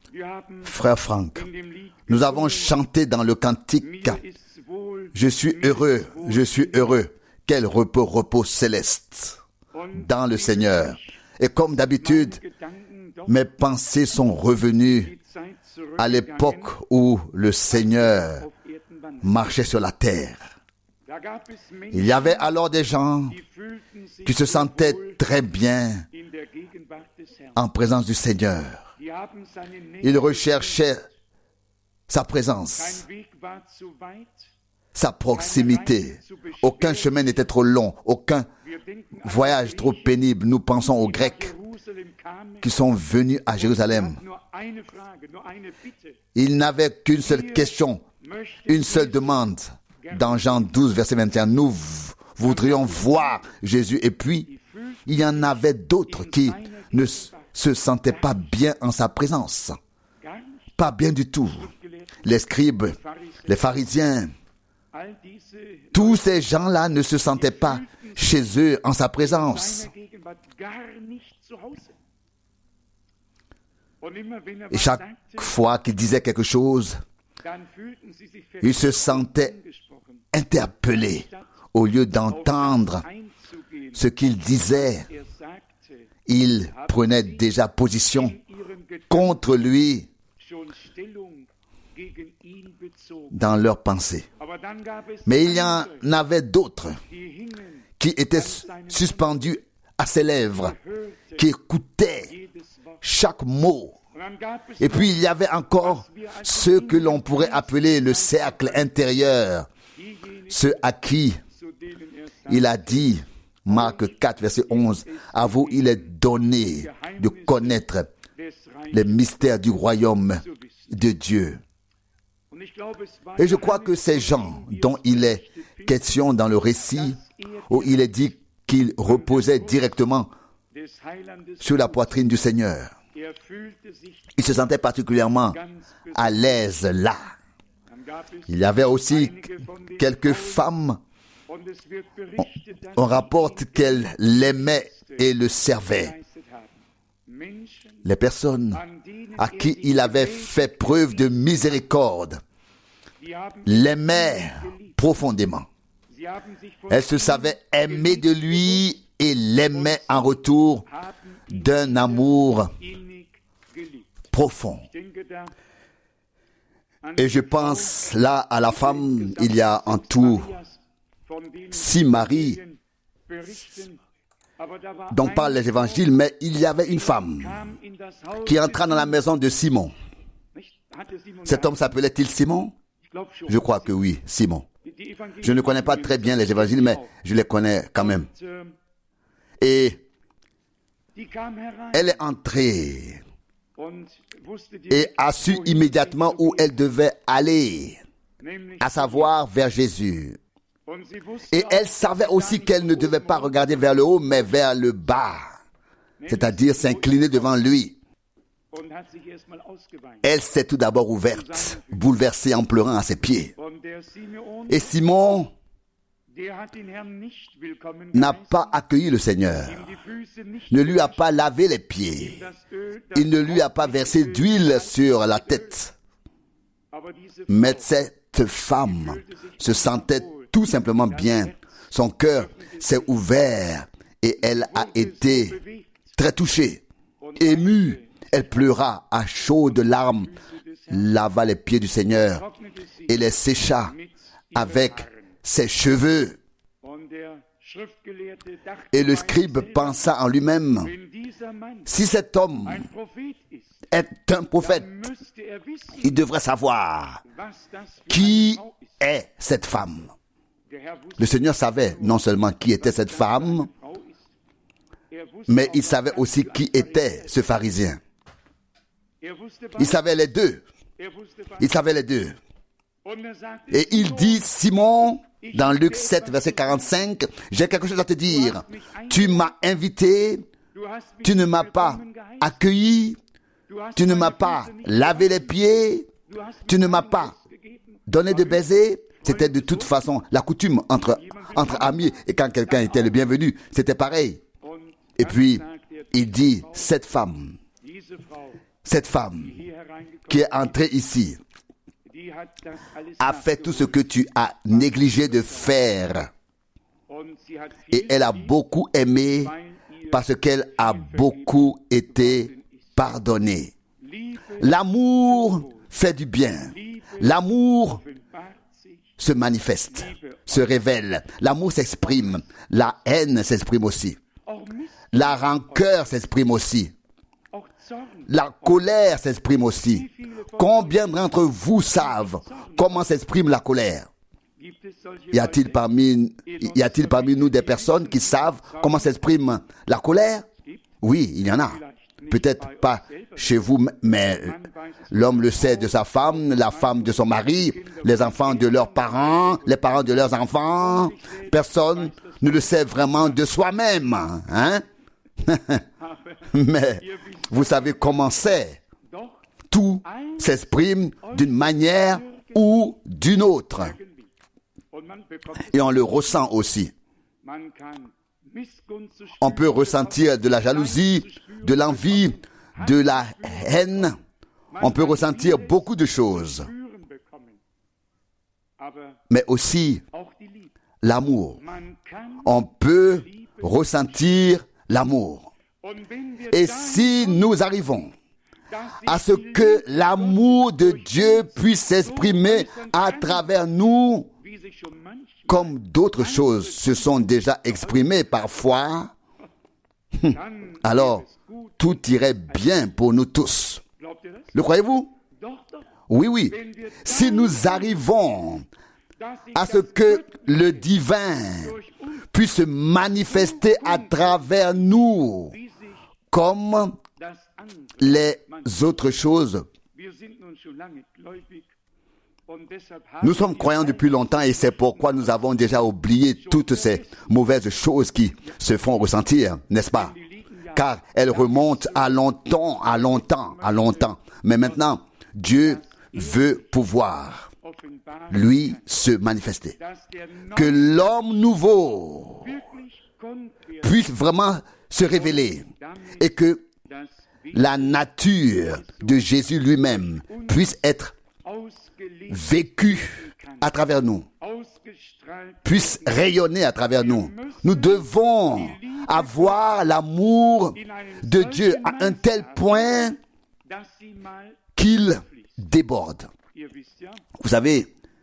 frère Franck, nous avons chanté dans le cantique « Je suis heureux, quel repos céleste dans le Seigneur. » Et comme d'habitude, mes pensées sont revenues à l'époque où le Seigneur marchait sur la terre. Il y avait alors des gens qui se sentaient très bien en présence du Seigneur. Ils recherchaient sa présence, sa proximité. Aucun chemin n'était trop long, aucun voyage trop pénible. Nous pensons aux Grecs qui sont venus à Jérusalem. Ils n'avaient qu'une seule question, une seule demande. Dans Jean 12, verset 21, nous voudrions voir Jésus. Et puis, il y en avait d'autres qui ne se sentaient pas bien en sa présence. Pas bien du tout. Les scribes, les pharisiens, tous ces gens-là ne se sentaient pas chez eux en sa présence. Et chaque fois qu'il disait quelque chose, ils se sentaient interpellés. Au lieu d'entendre ce qu'il disait, ils prenaient déjà position contre lui dans leurs pensées. Mais il y en avait d'autres qui étaient suspendus à ses lèvres, qui écoutaient chaque mot. Et puis il y avait encore ceux que l'on pourrait appeler le cercle intérieur, ceux à qui il a dit, Marc 4, verset 11, « À vous il est donné de connaître les mystères du royaume de Dieu. » Et je crois que ces gens dont il est question dans le récit, où il est dit qu'ils reposaient directement sur la poitrine du Seigneur, ils se sentaient particulièrement à l'aise là. Il y avait aussi quelques femmes, on rapporte qu'elles l'aimaient et le servaient. Les personnes à qui il avait fait preuve de miséricorde l'aimaient profondément. Elles se savaient aimées de lui et l'aimaient en retour d'un amour profond. Et je pense là à la femme, il y a en tout 6 maris dont parlent les évangiles, mais il y avait une femme qui entra dans la maison de Simon. Cet homme s'appelait-il Simon? Je crois que oui, Simon. Je ne connais pas très bien les évangiles, mais je les connais quand même. Et elle est entrée et a su immédiatement où elle devait aller, à savoir vers Jésus. Et elle savait aussi qu'elle ne devait pas regarder vers le haut, mais vers le bas, c'est-à-dire s'incliner devant lui. Elle s'est tout d'abord ouverte, bouleversée en pleurant à ses pieds. Et Simon n'a pas accueilli le Seigneur, ne lui a pas lavé les pieds, il ne lui a pas versé d'huile sur la tête. Mais cette femme se sentait tout simplement bien. Son cœur s'est ouvert et elle a été très touchée, émue. Elle pleura à chaudes larmes, lava les pieds du Seigneur et les sécha avec ses cheveux. Et le scribe pensa en lui-même, si cet homme est un prophète, il devrait savoir qui est cette femme. Le Seigneur savait non seulement qui était cette femme, mais il savait aussi qui était ce pharisien. Il savait les deux. Il savait les deux. Et il dit, Simon, dans Luc 7, verset 45, j'ai quelque chose à te dire. Tu m'as invité, tu ne m'as pas accueilli, tu ne m'as pas lavé les pieds, tu ne m'as pas donné de baiser. C'était de toute façon la coutume entre amis. Et quand quelqu'un était le bienvenu, c'était pareil. Et puis, il dit, cette femme qui est entrée ici a fait tout ce que tu as négligé de faire. Et elle a beaucoup aimé parce qu'elle a beaucoup été pardonnée. L'amour fait du bien. L'amour se manifeste, se révèle. L'amour s'exprime. La haine s'exprime aussi. La rancœur s'exprime aussi. La colère s'exprime aussi. Combien d'entre vous savent comment s'exprime la colère? Y a-t-il parmi nous des personnes qui savent comment s'exprime la colère? Oui, il y en a. Peut-être pas chez vous, mais l'homme le sait de sa femme, la femme de son mari, les enfants de leurs parents, les parents de leurs enfants. Personne ne le sait vraiment de soi-même, hein? Mais vous savez comment c'est. Tout s'exprime d'une manière ou d'une autre. Et on le ressent aussi. On peut ressentir de la jalousie, de l'envie, de la haine. On peut ressentir beaucoup de choses. Mais aussi l'amour. On peut ressentir l'amour. Et si nous arrivons à ce que l'amour de Dieu puisse s'exprimer à travers nous, comme d'autres choses se sont déjà exprimées parfois, alors tout irait bien pour nous tous. Le croyez-vous? Oui, oui. Si nous arrivons à ce que le divin puisse se manifester à travers nous, comme les autres choses. Nous sommes croyants depuis longtemps et c'est pourquoi nous avons déjà oublié toutes ces mauvaises choses qui se font ressentir, n'est-ce pas? Car elles remontent à longtemps. Mais maintenant, Dieu veut pouvoir, lui, se manifester. Que l'homme nouveau puisse vraiment se révéler et que la nature de Jésus lui-même puisse être vécue à travers nous, puisse rayonner à travers nous. Nous devons avoir l'amour de Dieu à un tel point qu'il déborde. Vous savez,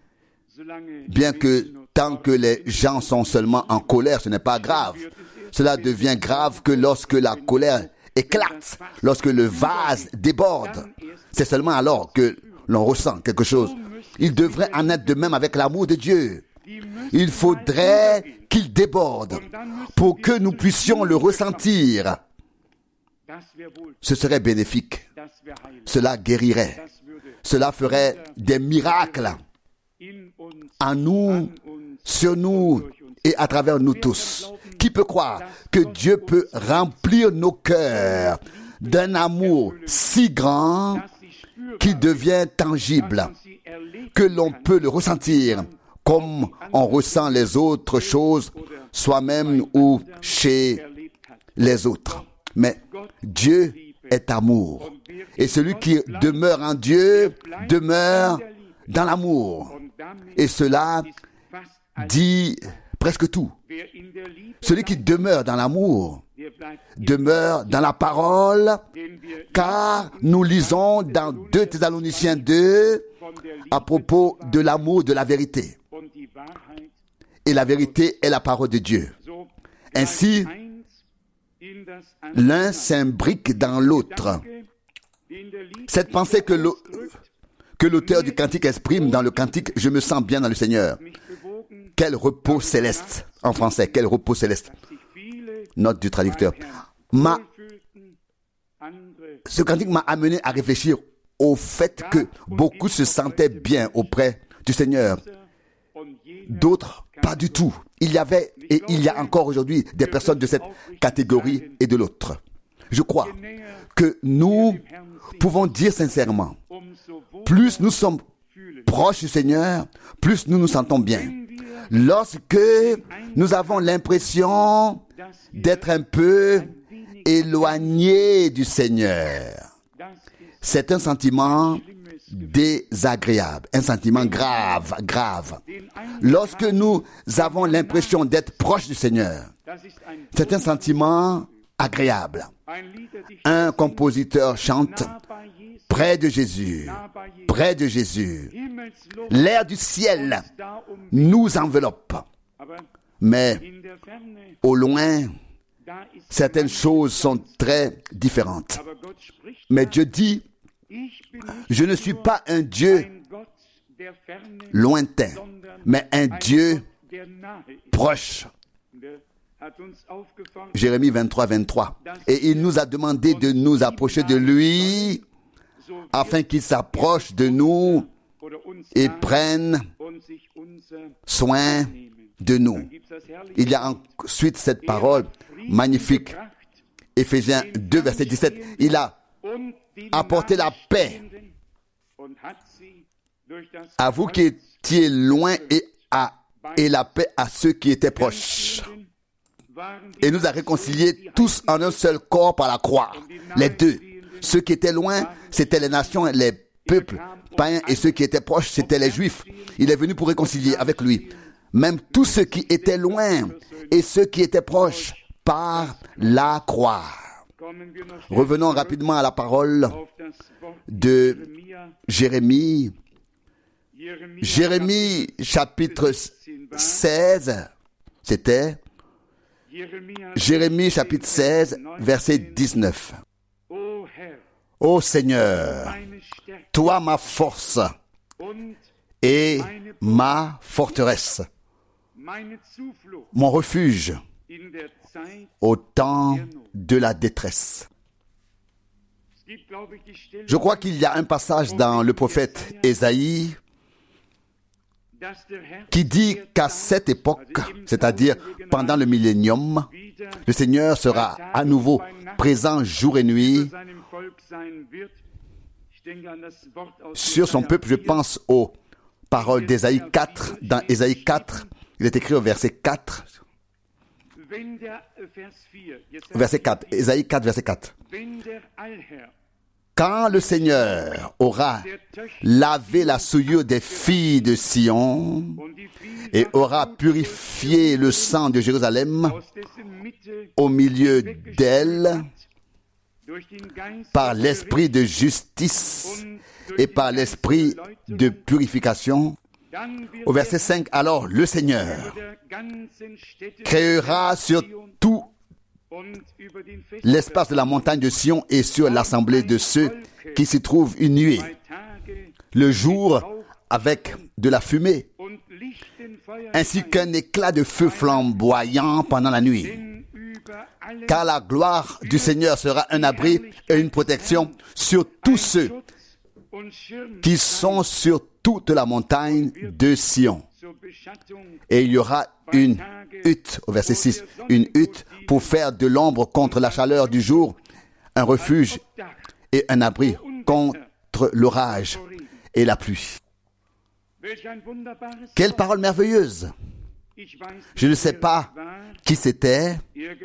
bien que tant que les gens sont seulement en colère, ce n'est pas grave. Cela devient grave que lorsque la colère éclate, lorsque le vase déborde. C'est seulement alors que l'on ressent quelque chose. Il devrait en être de même avec l'amour de Dieu. Il faudrait qu'il déborde pour que nous puissions le ressentir. Ce serait bénéfique. Cela guérirait. Cela ferait des miracles en nous, sur nous et à travers nous tous. Qui peut croire que Dieu peut remplir nos cœurs d'un amour si grand qui devient tangible, que l'on peut le ressentir comme on ressent les autres choses, soi-même ou chez les autres. Mais Dieu est amour. Et celui qui demeure en Dieu demeure dans l'amour. Et cela dit presque tout. Celui qui demeure dans l'amour demeure dans la parole, car nous lisons dans 2 Thessaloniciens 2 à propos de l'amour de la vérité. Et la vérité est la parole de Dieu. Ainsi, l'un s'imbrique dans l'autre. Cette pensée que l'auteur du cantique exprime dans le cantique « Je me sens bien dans le Seigneur ». Quel repos céleste, en français, quel repos céleste. Note du traducteur. Ce cantique m'a amené à réfléchir au fait que beaucoup se sentaient bien auprès du Seigneur. D'autres, pas du tout. Il y avait et il y a encore aujourd'hui des personnes de cette catégorie et de l'autre. Je crois que nous pouvons dire sincèrement, plus nous sommes proches du Seigneur, plus nous nous sentons bien. Lorsque nous avons l'impression d'être un peu éloignés du Seigneur, C'est un sentiment désagréable, un sentiment grave. Lorsque nous avons l'impression d'être proche du Seigneur, c'est un sentiment agréable. Un compositeur chante « Près de Jésus, près de Jésus, l'air du ciel nous enveloppe. » Mais au loin, certaines choses sont très différentes. Mais Dieu dit, je ne suis pas un Dieu lointain, mais un Dieu proche. Jérémie 23, 23. Et il nous a demandé de nous approcher de lui afin qu'il s'approche de nous et prenne soin de nous. Il y a ensuite cette parole magnifique. Éphésiens 2, verset 17. Il a apporté la paix à vous qui étiez loin et la paix à ceux qui étaient proches. Et nous a réconciliés tous en un seul corps par la croix. Les deux. Ceux qui étaient loin, c'était les nations, les peuples païens, et ceux qui étaient proches, c'était les Juifs. Il est venu pour réconcilier avec lui. Même tous ceux qui étaient loin et ceux qui étaient proches par la croix. Revenons rapidement à la parole de Jérémie. Jérémie chapitre 16, c'était Jérémie chapitre 16, verset 19. Ô Seigneur, toi ma force et ma forteresse, mon refuge au temps de la détresse. Je crois qu'il y a un passage dans le prophète Ésaïe qui dit qu'à cette époque, c'est-à-dire pendant le millénium, le Seigneur sera à nouveau présent jour et nuit sur son peuple. Je pense aux paroles d'Ésaïe 4. Dans Ésaïe 4, il est écrit au verset 4. Verset 4. Ésaïe 4, verset 4. Quand le Seigneur aura lavé la souillure des filles de Sion et aura purifié le sang de Jérusalem au milieu d'elle par l'esprit de justice et par l'esprit de purification. Au verset 5, alors le Seigneur créera sur tout l'espace de la montagne de Sion et sur l'assemblée de ceux qui s'y trouvent une nuée, le jour avec de la fumée, ainsi qu'un éclat de feu flamboyant pendant la nuit. Car la gloire du Seigneur sera un abri et une protection sur tous ceux qui sont sur toute la montagne de Sion. Et il y aura une hutte, au verset 6, une hutte pour faire de l'ombre contre la chaleur du jour, un refuge et un abri contre l'orage et la pluie. Quelle parole merveilleuse! Je ne sais pas qui c'était.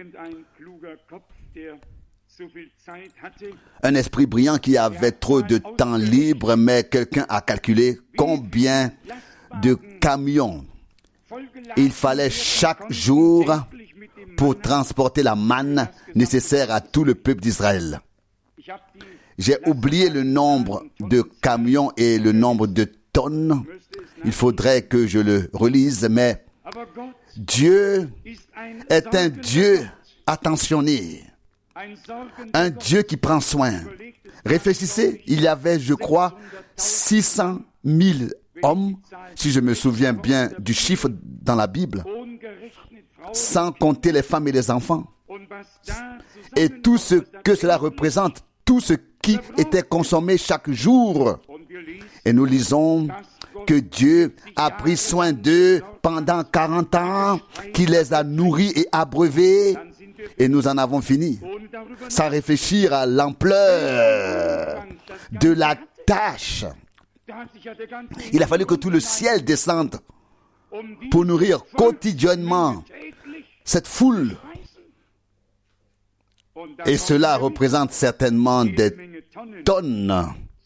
Un esprit brillant qui avait trop de temps libre, mais quelqu'un a calculé combien de camions il fallait chaque jour pour transporter la manne nécessaire à tout le peuple d'Israël. J'ai oublié le nombre de camions et le nombre de tonnes. Il faudrait que je le relise, mais Dieu est un Dieu attentionné, un Dieu qui prend soin. Réfléchissez, il y avait, je crois, 600 000 hommes, si je me souviens bien du chiffre dans la Bible, sans compter les femmes et les enfants. Et tout ce que cela représente, tout ce qui était consommé chaque jour. Et nous lisons que Dieu a pris soin d'eux pendant 40 ans, qu'il les a nourris et abreuvés, et nous en avons fini. Sans réfléchir à l'ampleur de la tâche. Il a fallu que tout le ciel descende pour nourrir quotidiennement cette foule. Et cela représente certainement des tonnes.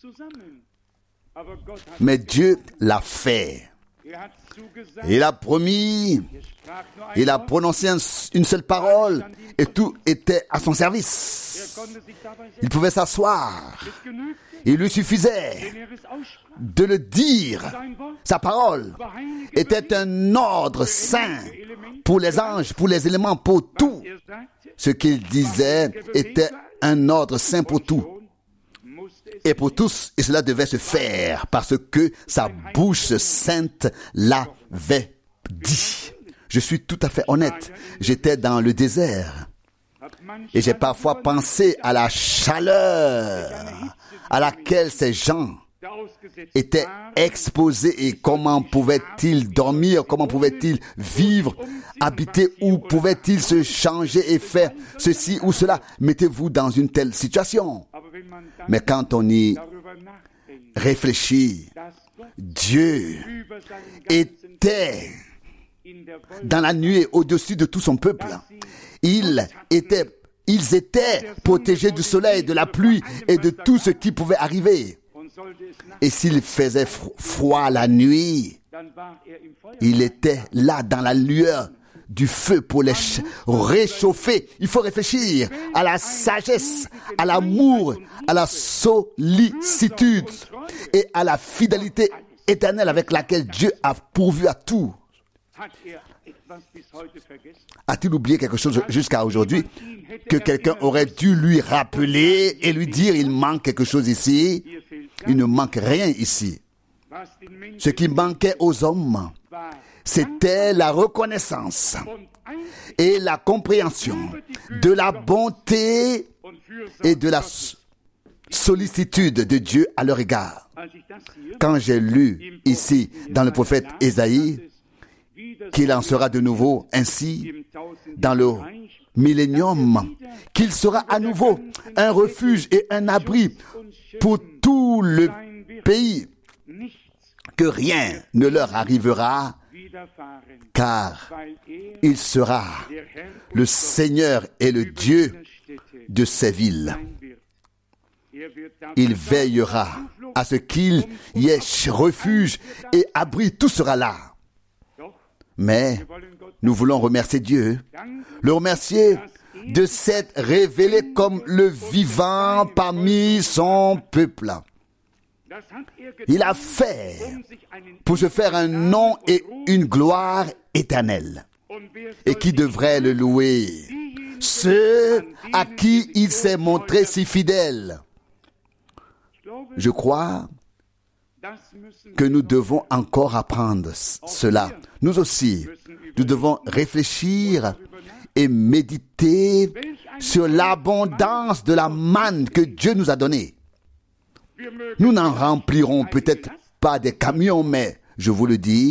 Mais Dieu l'a fait. Il a promis, il a prononcé une seule parole et tout était à son service. Il pouvait s'asseoir. Il lui suffisait de le dire. Sa parole était un ordre saint pour les anges, pour les éléments, pour tout. Ce qu'il disait était un ordre saint pour tout. Et pour tous, et cela devait se faire parce que sa bouche sainte l'avait dit. Je suis tout à fait honnête. J'étais dans le désert et j'ai parfois pensé à la chaleur à laquelle ces gens étaient exposés et comment pouvaient-ils dormir, comment pouvaient-ils vivre, habiter, où pouvaient-ils se changer et faire ceci ou cela. Mettez-vous dans une telle situation. Mais quand on y réfléchit, Dieu était dans la nuée au-dessus de tout son peuple. Ils étaient protégés du soleil, de la pluie et de tout ce qui pouvait arriver. Et s'il faisait froid la nuit, il était là dans la lueur du feu pour les réchauffer. Il faut réfléchir à la sagesse, à l'amour, à la sollicitude et à la fidélité éternelle avec laquelle Dieu a pourvu à tout. A-t-il oublié quelque chose jusqu'à aujourd'hui que quelqu'un aurait dû lui rappeler et lui dire il manque quelque chose ici? Il ne manque rien ici. Ce qui manquait aux hommes, c'était la reconnaissance et la compréhension de la bonté et de la sollicitude de Dieu à leur égard. Quand j'ai lu ici dans le prophète Ésaïe qu'il en sera de nouveau ainsi dans le millénium, qu'il sera à nouveau un refuge et un abri pour tout le pays, que rien ne leur arrivera, car il sera le Seigneur et le Dieu de ces villes. Il veillera à ce qu'il y ait refuge et abri, tout sera là. Mais nous voulons remercier Dieu, le remercier de s'être révélé comme le vivant parmi son peuple. Il a fait pour se faire un nom et une gloire éternelle. Et qui devrait le louer? Ceux à qui il s'est montré si fidèle. Je crois que nous devons encore apprendre cela. Nous aussi, nous devons réfléchir et méditer sur l'abondance de la manne que Dieu nous a donnée. Nous n'en remplirons peut-être pas des camions, mais je vous le dis,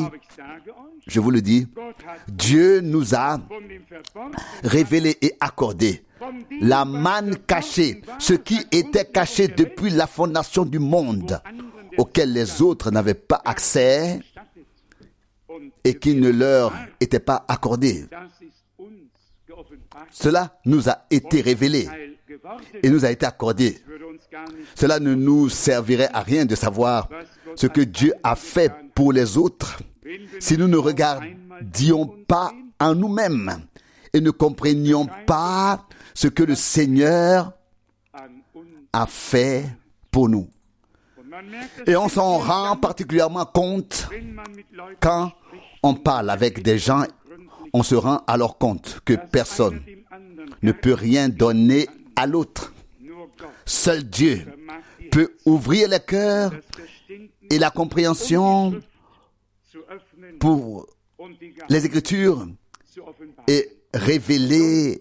Dieu nous a révélé et accordé la manne cachée, ce qui était caché depuis la fondation du monde, auquel les autres n'avaient pas accès et qui ne leur était pas accordé. Cela nous a été révélé et nous a été accordé. Cela ne nous servirait à rien de savoir ce que Dieu a fait pour les autres si nous ne regardions pas en nous-mêmes et ne comprenions pas ce que le Seigneur a fait pour nous. Et on s'en rend particulièrement compte quand on parle avec des gens, on se rend alors compte que personne ne peut rien donner à l'autre. Seul Dieu peut ouvrir les cœurs et la compréhension pour les Écritures et révéler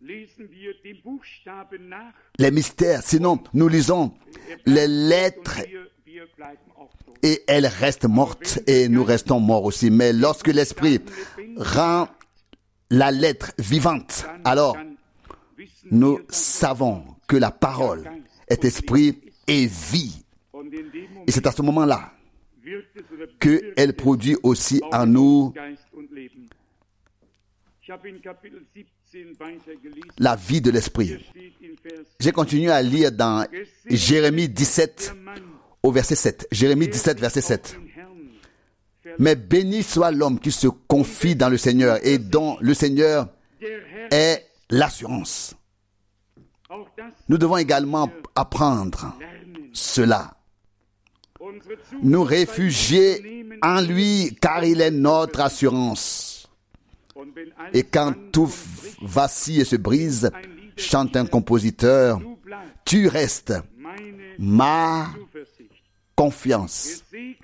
les mystères. Sinon, nous lisons les lettres et elles restent mortes et nous restons morts aussi. Mais lorsque l'Esprit rend la lettre vivante, alors nous savons que la parole est esprit et vie. Et c'est à ce moment-là qu'elle produit aussi en nous la vie de l'esprit. J'ai continué à lire dans Jérémie 17 au verset 7. Jérémie 17, verset 7. Mais béni soit l'homme qui se confie dans le Seigneur et dont le Seigneur est l'assurance. Nous devons également apprendre cela. Nous réfugier en lui car il est notre assurance. Et quand tout vacille et se brise, chante un compositeur, tu restes ma confiance.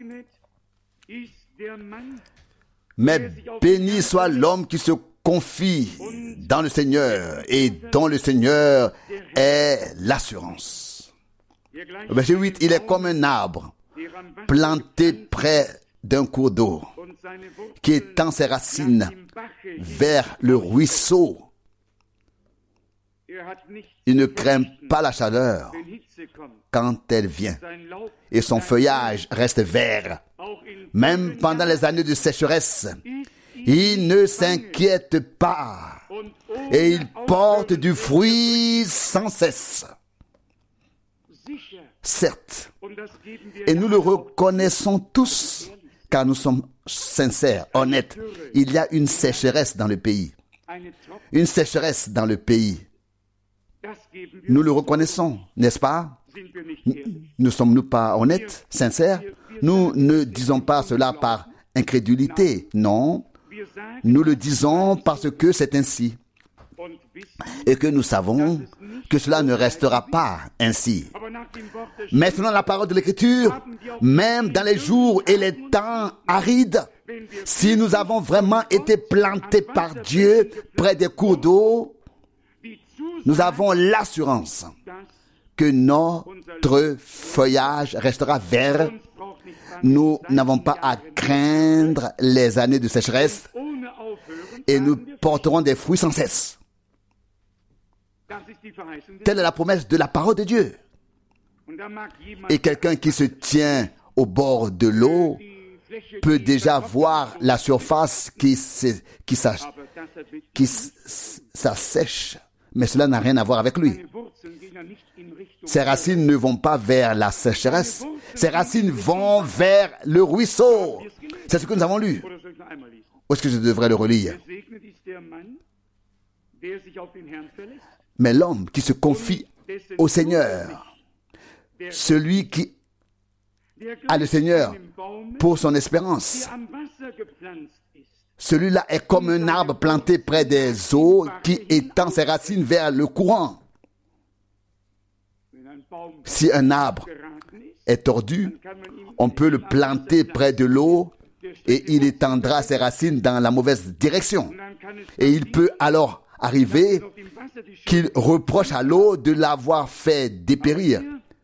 Mais béni soit l'homme qui se confie dans le Seigneur et dont le Seigneur est l'assurance. Verset 8, il est comme un arbre planté près d'un cours d'eau qui étend ses racines vers le ruisseau. Il ne craint pas la chaleur quand elle vient et son feuillage reste vert. Même pendant les années de sécheresse, il ne s'inquiète pas et il porte du fruit sans cesse. Certes, et nous le reconnaissons tous, car nous sommes sincères, honnêtes. Il y a une sécheresse dans le pays. Une sécheresse dans le pays. Nous le reconnaissons, n'est-ce pas? Ne sommes-nous pas honnêtes, sincères? Nous ne disons pas cela par incrédulité, non. Nous le disons parce que c'est ainsi. Et que nous savons que cela ne restera pas ainsi. Mais selon la parole de l'Écriture, même dans les jours et les temps arides, si nous avons vraiment été plantés par Dieu près des cours d'eau, nous avons l'assurance que notre feuillage restera vert. Nous n'avons pas à craindre les années de sécheresse et nous porterons des fruits sans cesse. Telle est la promesse de la parole de Dieu. Et quelqu'un qui se tient au bord de l'eau peut déjà voir la surface qui s'assèche. Mais cela n'a rien à voir avec lui. Ses racines ne vont pas vers la sécheresse. Ses racines vont vers le ruisseau. C'est ce que nous avons lu. Où est-ce que je devrais le relire? Mais l'homme qui se confie au Seigneur, celui qui a le Seigneur pour son espérance, celui-là est comme un arbre planté près des eaux qui étend ses racines vers le courant. Si un arbre est tordu, on peut le planter près de l'eau et il étendra ses racines dans la mauvaise direction. Et il peut alors arriver qu'il reproche à l'eau de l'avoir fait dépérir.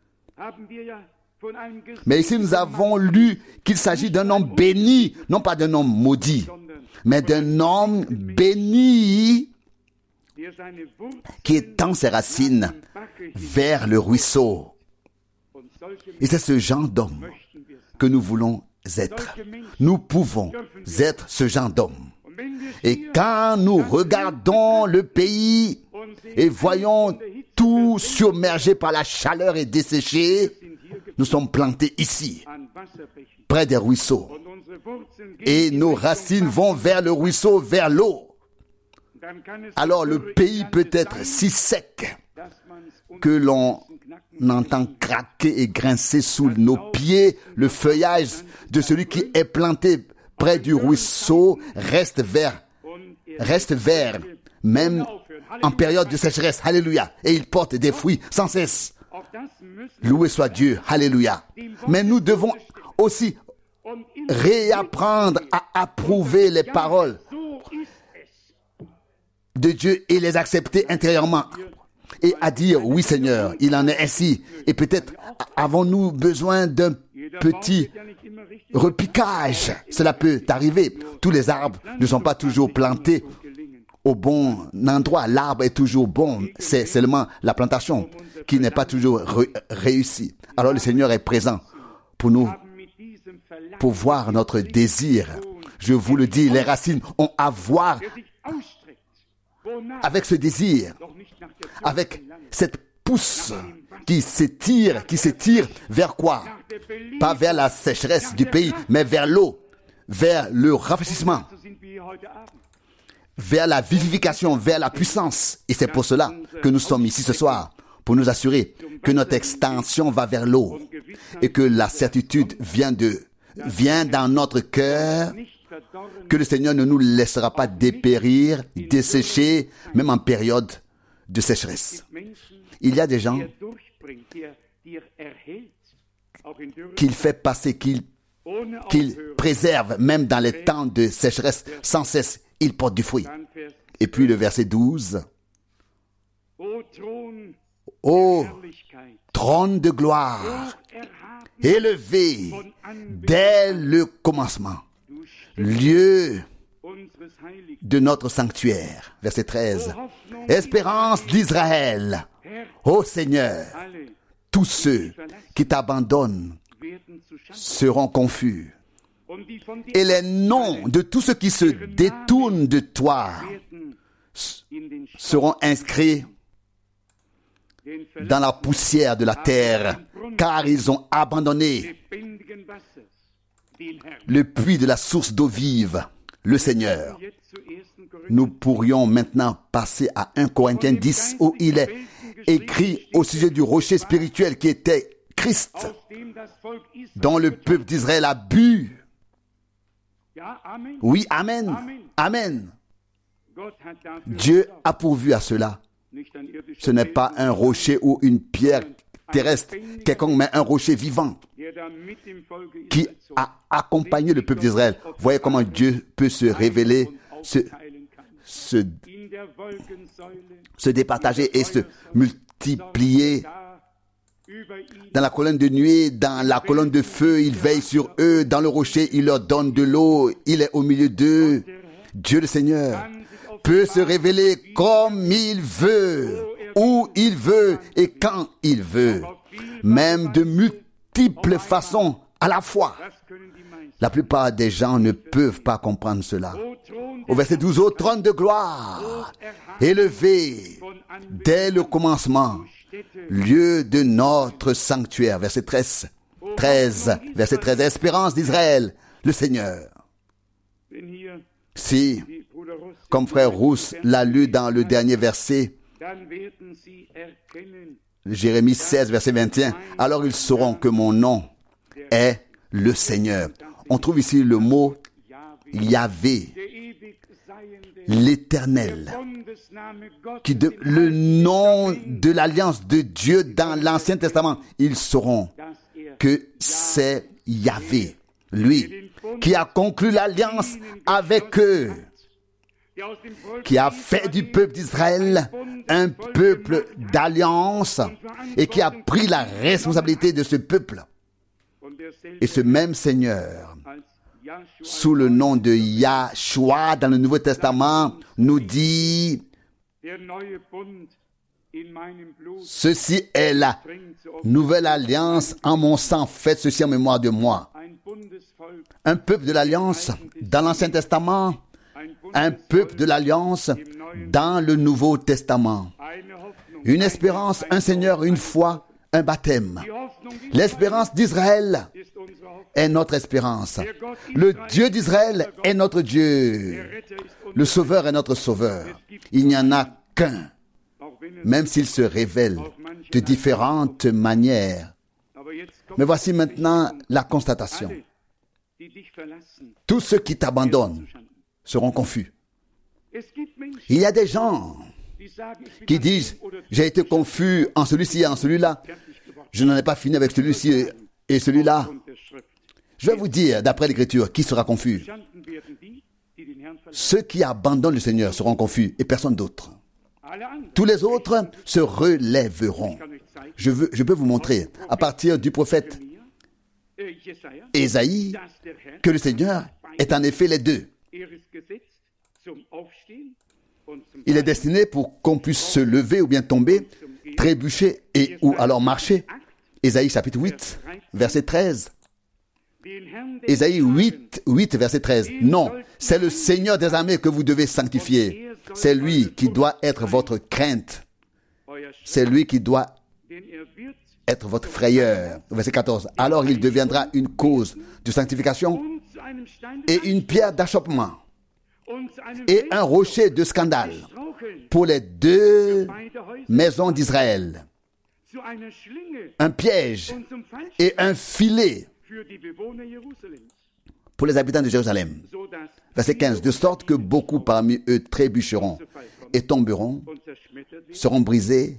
Mais ici, nous avons lu qu'il s'agit d'un homme béni, non pas d'un homme maudit, mais d'un homme béni qui étend ses racines vers le ruisseau. Et c'est ce genre d'homme que nous voulons être. Nous pouvons être ce genre d'homme. Et quand nous regardons le pays et voyons tout submergé par la chaleur et desséché, nous sommes plantés ici, près des ruisseaux. Et nos racines vont vers le ruisseau, vers l'eau. Alors le pays peut être si sec que l'on entend craquer et grincer sous nos pieds. Le feuillage de celui qui est planté près du ruisseau reste vert, même en période de sécheresse. Alléluia. Et il porte des fruits sans cesse. Loué soit Dieu. Alléluia. Mais nous devons aussi réapprendre à approuver les paroles de Dieu et les accepter intérieurement. Et à dire, oui Seigneur, il en est ainsi. Et peut-être avons-nous besoin d'un petit repiquage. Cela peut arriver. Tous les arbres ne sont pas toujours plantés au bon endroit. L'arbre est toujours bon. C'est seulement la plantation qui n'est pas toujours réussie. Alors le Seigneur est présent pour nous, pour voir notre désir. Je vous le dis, les racines ont à voir avec ce désir, avec cette pousse qui s'étire vers quoi? Pas vers la sécheresse du pays, mais vers l'eau, vers le rafraîchissement, vers la vivification, vers la puissance. Et c'est pour cela que nous sommes ici ce soir, pour nous assurer que notre extension va vers l'eau et que la certitude vient dans notre cœur, que le Seigneur ne nous laissera pas dépérir, dessécher, même en période de sécheresse. Il y a des gens qu'il fait passer, qu'il préserve, même dans les temps de sécheresse, sans cesse, il porte du fruit. Et puis le verset 12. Ô trône de gloire, élevé dès le commencement, lieu de notre sanctuaire. Verset 13. Espérance d'Israël. Ô Seigneur, tous ceux qui t'abandonnent seront confus. Et les noms de tous ceux qui se détournent de toi seront inscrits dans la poussière de la terre, car ils ont abandonné le puits de la source d'eau vive, le Seigneur. Nous pourrions maintenant passer à 1 Corinthiens 10, où il est écrit au sujet du rocher spirituel qui était Christ, dont le peuple d'Israël a bu. Oui, amen, amen. Dieu a pourvu à cela. Ce n'est pas un rocher ou une pierre terrestre quelconque, mais un rocher vivant qui a accompagné le peuple d'Israël. Voyez comment Dieu peut se révéler, se départager et se multiplier. Dans la colonne de nuit, dans la colonne de feu, il veille sur eux. Dans le rocher, il leur donne de l'eau. Il est au milieu d'eux. Dieu le Seigneur peut se révéler comme il veut, où il veut et quand il veut, même de multiples façons à la fois. La plupart des gens ne peuvent pas comprendre cela. Au verset 12, au trône de gloire, élevé dès le commencement, lieu de notre sanctuaire. Verset 13, verset 13, espérance d'Israël, le Seigneur. Si, comme frère Rousse l'a lu dans le dernier verset, Jérémie 16, verset 21, alors ils sauront que mon nom est le Seigneur. On trouve ici le mot Yahvé, l'Éternel, le nom de l'alliance de Dieu dans l'Ancien Testament. Ils sauront que c'est Yahvé, lui, qui a conclu l'alliance avec eux, qui a fait du peuple d'Israël un peuple d'alliance et qui a pris la responsabilité de ce peuple. Et ce même Seigneur, sous le nom de Yahshua dans le Nouveau Testament, nous dit: ceci est la nouvelle alliance en mon sang, faites ceci en mémoire de moi. Un peuple de l'alliance dans l'Ancien Testament, un peuple de l'alliance dans le Nouveau Testament. Une espérance, un Seigneur, une foi, un baptême. L'espérance d'Israël est notre espérance. Le Dieu d'Israël est notre Dieu. Le Sauveur est notre Sauveur. Il n'y en a qu'un, même s'il se révèle de différentes manières. Mais voici maintenant la constatation. Tous ceux qui t'abandonnent seront confus. Il y a des gens qui disent: j'ai été confus en celui-ci et en celui-là. Je n'en ai pas fini avec celui-ci et celui-là. Je vais vous dire, d'après l'Écriture, qui sera confus? Ceux qui abandonnent le Seigneur seront confus et personne d'autre. Tous les autres se relèveront. Je peux vous montrer, à partir du prophète Ésaïe, que le Seigneur est en effet les deux. Il est destiné pour qu'on puisse se lever ou bien tomber, trébucher et ou alors marcher. Ésaïe chapitre 8, verset 13. Ésaïe 8, verset 13. Non, c'est le Seigneur des armées que vous devez sanctifier. C'est lui qui doit être votre crainte. C'est lui qui doit être votre frayeur. Verset 14. Alors il deviendra une cause de sanctification et une pierre d'achoppement et un rocher de scandale pour les deux maisons d'Israël. Un piège et un filet pour les habitants de Jérusalem. Verset 15. De sorte que beaucoup parmi eux trébucheront et tomberont, seront brisés,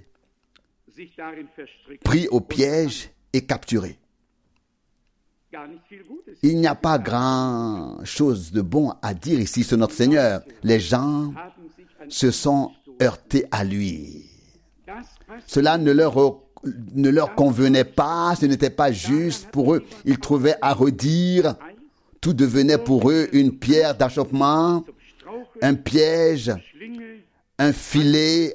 pris au piège et capturés. Il n'y a pas grand-chose de bon à dire ici sur notre Seigneur. Les gens se sont heurtés à lui. Cela ne leur convenait pas, ce n'était pas juste pour eux. Ils trouvaient à redire. Tout devenait pour eux une pierre d'achoppement, un piège, un filet.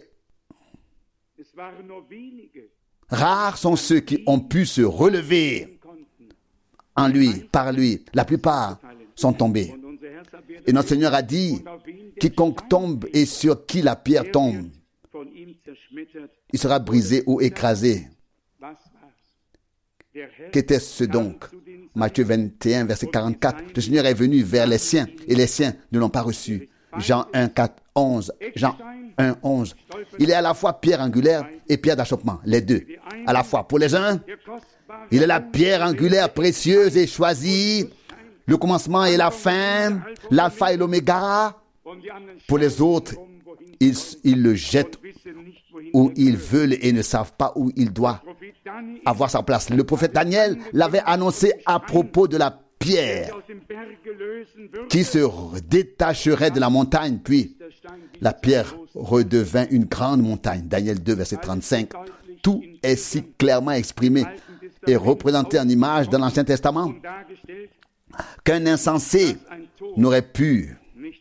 Rares sont ceux qui ont pu se relever en lui, par lui. La plupart sont tombés. Et notre Seigneur a dit, quiconque tombe et sur qui la pierre tombe, il sera brisé ou écrasé. Qu'était-ce donc? Matthieu 21, verset 44. Le Seigneur est venu vers les siens et les siens ne l'ont pas reçu. Jean 1, 4, 11. Jean 1, 11. Il est à la fois pierre angulaire et pierre d'achoppement, les deux. À la fois, pour les uns, il est la pierre angulaire précieuse et choisie, le commencement et la fin, l'alpha et l'oméga. Pour les autres, ils le jettent où ils veulent et ne savent pas où il doit avoir sa place. Le prophète Daniel l'avait annoncé à propos de la pierre qui se détacherait de la montagne, puis la pierre redevint une grande montagne. Daniel 2, verset 35. Tout est si clairement exprimé et représenté en image dans l'Ancien Testament qu'un insensé n'aurait pu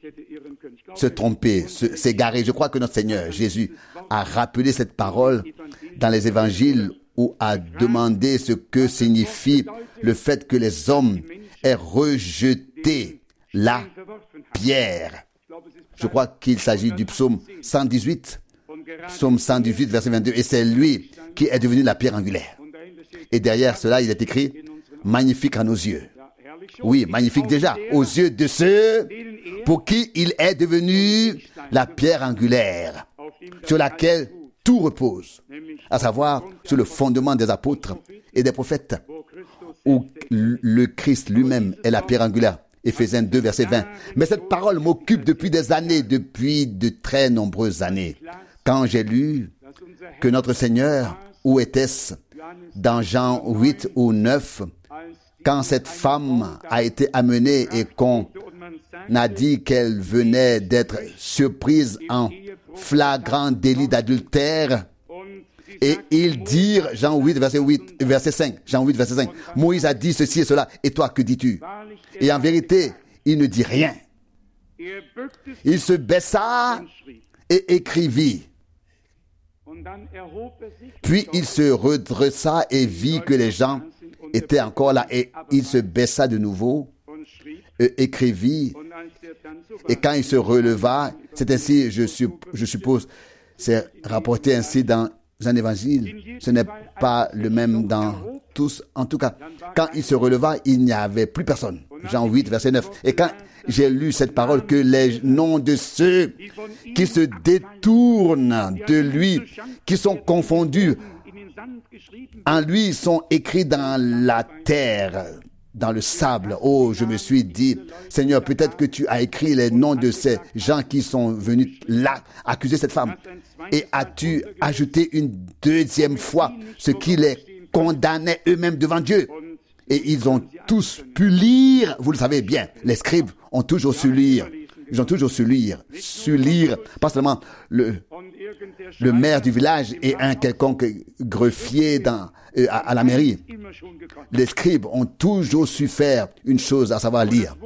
se tromper, s'égarer. Je crois que notre Seigneur Jésus a rappelé cette parole dans les évangiles où a demandé ce que signifie le fait que les hommes aient rejeté la pierre. Je crois qu'il s'agit du psaume 118, psaume 118, verset 22, et c'est lui qui est devenu la pierre angulaire. Et derrière cela, il est écrit « magnifique à nos yeux ». Oui, magnifique déjà, aux yeux de ceux pour qui il est devenu la pierre angulaire, sur laquelle tout repose, à savoir sur le fondement des apôtres et des prophètes, où le Christ lui-même est la pierre angulaire. Éphésiens 2, verset 20. Mais cette parole m'occupe depuis des années, depuis de très nombreuses années. Quand j'ai lu que notre Seigneur, où était-ce, dans Jean 8 ou 9, quand cette femme a été amenée et qu'on a dit qu'elle venait d'être surprise en flagrant délit d'adultère, et ils dirent, Jean 8, verset 5, Jean 8, verset 5, Moïse a dit ceci et cela, et toi, que dis-tu? Et en vérité, il ne dit rien. Il se baissa et écrivit. Puis il se redressa et vit que les gens étaient encore là, et il se baissa de nouveau et écrivit. Et quand il se releva, c'est ainsi, je suppose, c'est rapporté ainsi dans un évangile. Ce n'est pas le même dans tous. En tout cas, quand il se releva, il n'y avait plus personne. Jean 8, verset 9. Et quand j'ai lu cette parole, que les noms de ceux qui se détournent de lui, qui sont confondus en lui, sont écrits dans la terre, dans le sable. Oh, je me suis dit, Seigneur, peut-être que tu as écrit les noms de ces gens qui sont venus là accuser cette femme. Et as-tu ajouté une deuxième fois ce qui les condamnait eux-mêmes devant Dieu? Et ils ont tous pu lire, vous le savez bien, les scribes ont toujours su lire. Ils ont toujours su lire, pas seulement le maire du village et un quelconque greffier à la mairie. Les scribes ont toujours su faire une chose, à savoir lire.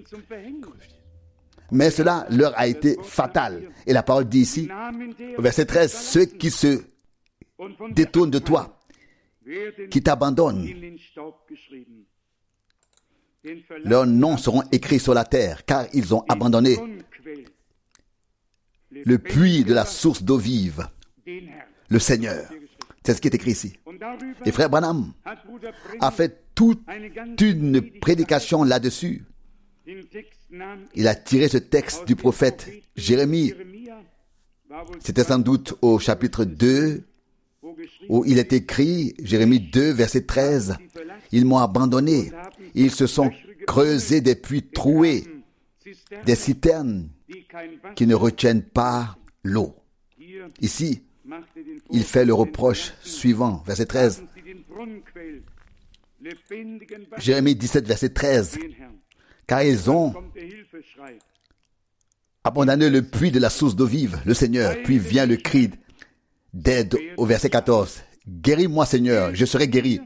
Mais cela leur a été fatal. Et la parole dit ici, verset 13, ceux qui se détournent de toi, qui t'abandonnent, leurs noms seront écrits sur la terre, car ils ont abandonné le puits de la source d'eau vive, le Seigneur. C'est ce qui est écrit ici. Et frère Branham a fait toute une prédication là-dessus. Il a tiré ce texte du prophète Jérémie. C'était sans doute au chapitre 2, où il est écrit, Jérémie 2, verset 13, « Ils m'ont abandonné, ils se sont creusés des puits troués, des citernes qui ne retiennent pas l'eau. » Ici, il fait le reproche suivant, verset 13. Jérémie 17, verset 13. « Car ils ont abandonné le puits de la source d'eau vive, le Seigneur. » Puis vient le cri d'aide au verset 14. « Guéris-moi, Seigneur, je serai guéri.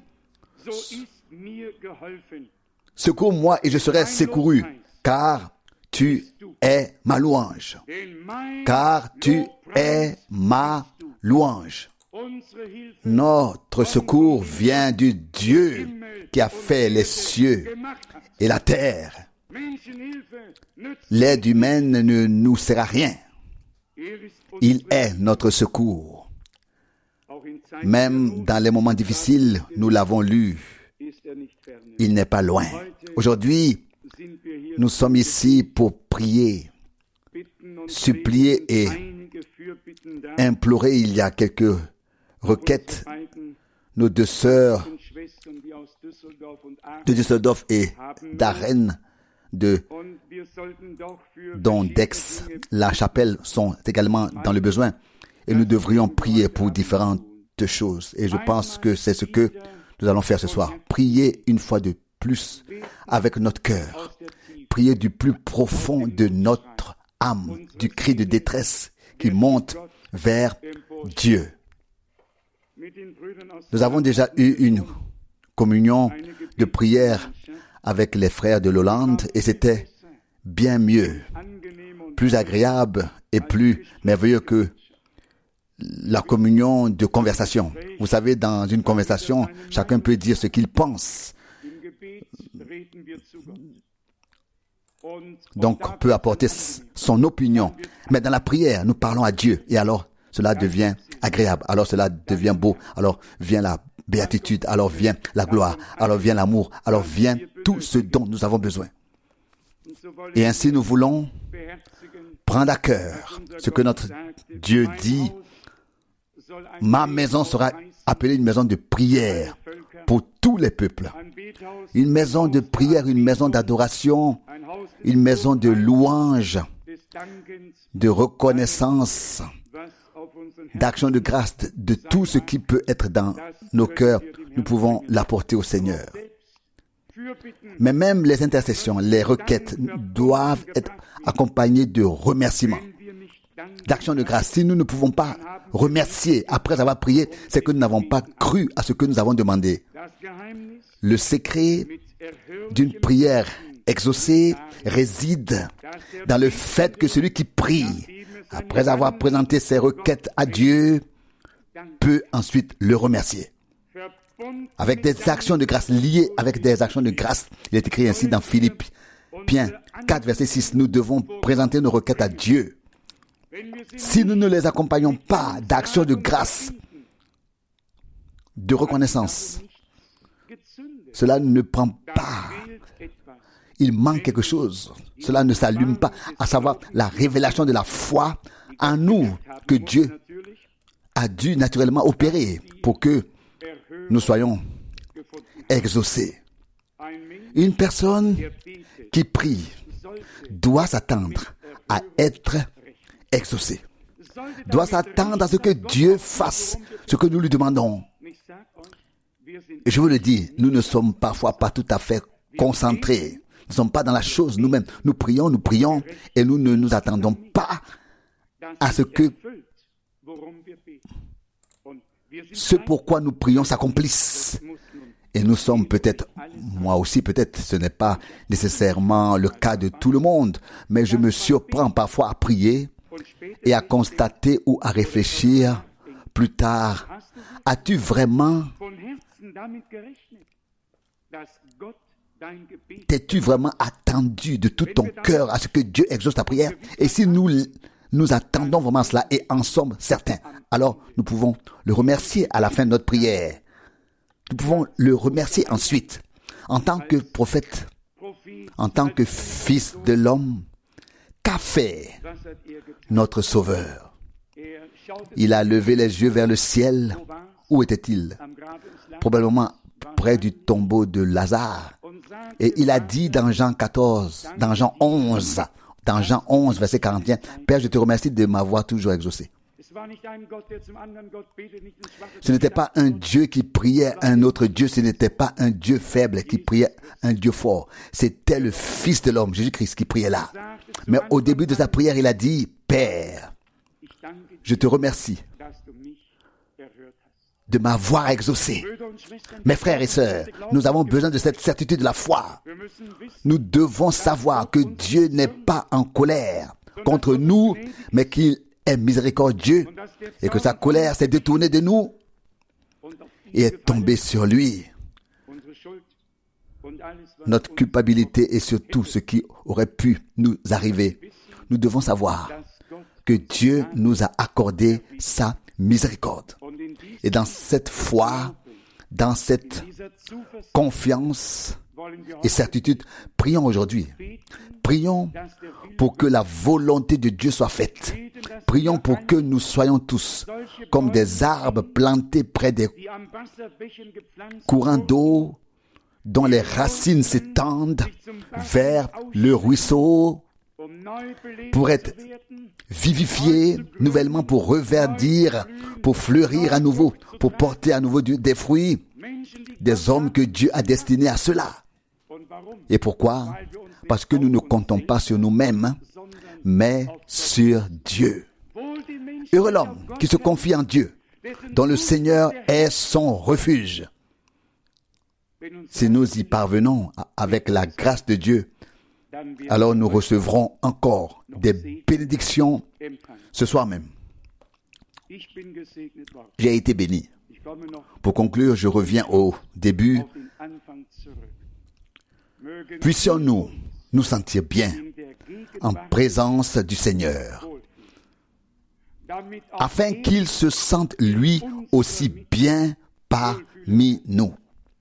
Secours-moi et je serai secouru, car tu es ma louange. Car tu es ma louange. » Notre secours vient du Dieu qui a fait les cieux et la terre. L'aide humaine ne nous sert à rien. Il est notre secours. Même dans les moments difficiles, nous l'avons lu, il n'est pas loin. Aujourd'hui, nous sommes ici pour prier, supplier et implorer. Il y a quelques requêtes. Nos deux sœurs de Düsseldorf et d'Arène, dont d'Aix, la chapelle sont également dans le besoin. Et nous devrions prier pour différentes choses. Et je pense que c'est ce que nous allons faire ce soir. Prier une fois de plus avec notre cœur. Prier du plus profond de notre âme, du cri de détresse qui monte vers Dieu. Nous avons déjà eu une communion de prière avec les frères de l'Hollande et c'était bien mieux, plus agréable et plus merveilleux que la communion de conversation. Vous savez, dans une conversation, chacun peut dire ce qu'il pense. Donc, peut apporter son opinion. Mais dans la prière, nous parlons à Dieu. Et alors, cela devient agréable. Alors, cela devient beau. Alors, vient la béatitude. Alors, vient la gloire. Alors, vient l'amour. Alors, vient tout ce dont nous avons besoin. Et ainsi, nous voulons prendre à cœur ce que notre Dieu dit. Ma maison sera appelée une maison de prière pour tous les peuples. Une maison de prière, une maison d'adoration, une maison de louange, de reconnaissance, d'action de grâce, de tout ce qui peut être dans nos cœurs. Nous pouvons l'apporter au Seigneur. Mais même les intercessions, les requêtes doivent être accompagnées de remerciements, d'action de grâce. Si nous ne pouvons pas remercier après avoir prié, c'est que nous n'avons pas cru à ce que nous avons demandé. Le secret d'une prière exaucée réside dans le fait que celui qui prie, après avoir présenté ses requêtes à Dieu, peut ensuite le remercier. Avec des actions de grâce, liées avec des actions de grâce. Il est écrit ainsi dans Philippiens 4, verset 6. Nous devons présenter nos requêtes à Dieu. Si nous ne les accompagnons pas d'actions de grâce, de reconnaissance, cela ne prend pas. Il manque quelque chose. Cela ne s'allume pas, à savoir la révélation de la foi en nous que Dieu a dû naturellement opérer pour que nous soyons exaucés. Une personne qui prie doit s'attendre à être exaucée, doit s'attendre à ce que Dieu fasse ce que nous lui demandons. Et je vous le dis, nous ne sommes parfois pas tout à fait concentrés. Nous ne sommes pas dans la chose nous-mêmes. Nous prions et nous ne nous attendons pas à ce que ce pourquoi nous prions s'accomplisse. Et nous sommes peut-être, moi aussi peut-être, ce n'est pas nécessairement le cas de tout le monde, mais je me surprends parfois à prier et à constater ou à réfléchir plus tard. As-tu vraiment, t'es-tu vraiment attendu de tout ton cœur à ce que Dieu exauce ta prière? Et si nous nous attendons vraiment cela et en sommes certains. Alors, nous pouvons le remercier à la fin de notre prière. Nous pouvons le remercier ensuite. En tant que prophète, en tant que fils de l'homme, qu'a fait notre Sauveur? Il a levé les yeux vers le ciel. Où était-il? Probablement près du tombeau de Lazare. Et il a dit dans Jean 11, verset 41, « Père, je te remercie de m'avoir toujours exaucé. » Ce n'était pas un Dieu qui priait un autre Dieu, ce n'était pas un Dieu faible qui priait un Dieu fort. C'était le Fils de l'homme, Jésus-Christ, qui priait là. Mais au début de sa prière, il a dit, « Père, je te remercie de m'avoir exaucé. » Mes frères et sœurs, nous avons besoin de cette certitude de la foi. Nous devons savoir que Dieu n'est pas en colère contre nous, mais qu'il est miséricordieux et que sa colère s'est détournée de nous et est tombée sur lui. Notre culpabilité et surtout ce qui aurait pu nous arriver. Nous devons savoir que Dieu nous a accordé sa miséricorde. Et dans cette foi, dans cette confiance et certitude, prions aujourd'hui. Prions pour que la volonté de Dieu soit faite. Prions pour que nous soyons tous comme des arbres plantés près des courants d'eau dont les racines s'étendent vers le ruisseau pour être vivifiés nouvellement, pour reverdir, pour fleurir à nouveau, pour porter à nouveau des fruits, des hommes que Dieu a destinés à cela. Et pourquoi? Parce que nous ne comptons pas sur nous-mêmes, mais sur Dieu. Heureux l'homme qui se confie en Dieu, dont le Seigneur est son refuge. Si nous y parvenons avec la grâce de Dieu, alors nous recevrons encore des bénédictions ce soir même. J'ai été béni. Pour conclure, je reviens au début. Puissions-nous nous sentir bien en présence du Seigneur, afin qu'il se sente lui aussi bien parmi nous.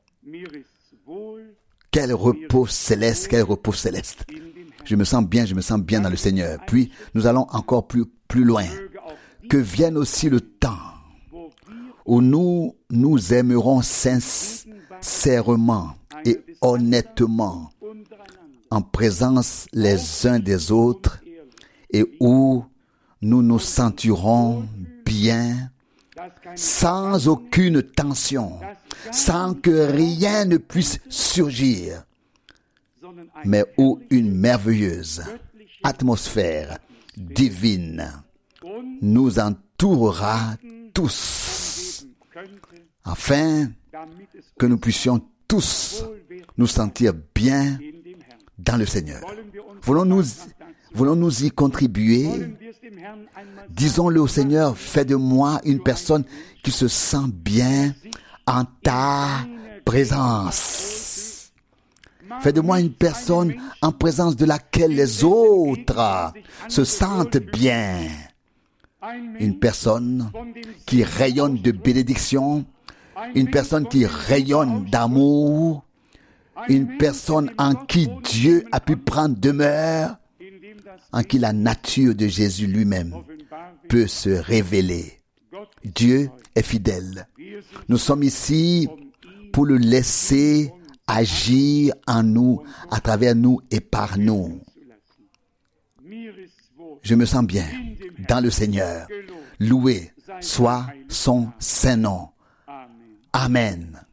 Quel repos céleste, quel repos céleste. Je me sens bien dans le Seigneur. Puis, nous allons encore plus loin. Que vienne aussi le temps où nous aimerons sincèrement et honnêtement en présence les uns des autres et où nous nous sentirons bien sans aucune tension, sans que rien ne puisse surgir, mais où une merveilleuse atmosphère divine nous entourera tous, afin que nous puissions tous nous sentir bien dans le Seigneur. Voulons-nous y contribuer? Disons-le au Seigneur, fais de moi une personne qui se sent bien en ta présence. Fais de moi une personne en présence de laquelle les autres se sentent bien. Une personne qui rayonne de bénédiction, une personne qui rayonne d'amour, une personne en qui Dieu a pu prendre demeure, en qui la nature de Jésus lui-même peut se révéler. Dieu est fidèle. Nous sommes ici pour le laisser agir en nous, à travers nous et par nous. Je me sens bien dans le Seigneur. Loué soit son saint nom. Amen.